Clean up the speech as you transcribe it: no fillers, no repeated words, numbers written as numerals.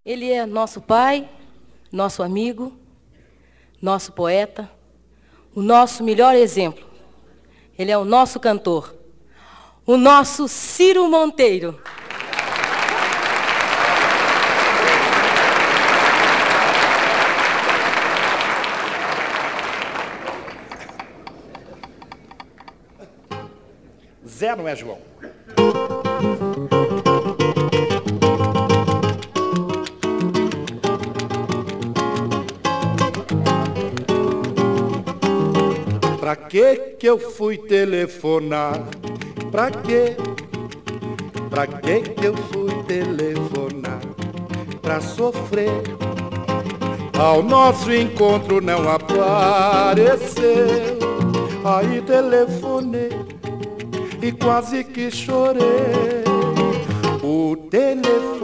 Ele é nosso pai, nosso amigo, nosso poeta, o nosso melhor exemplo. Ele é o nosso cantor, o nosso Ciro Monteiro. Zé, não é, João? Pra que eu fui telefonar? Pra que eu fui telefonar? Pra sofrer. Ao nosso encontro não apareceu. Aí telefonei e quase que chorei. O telefone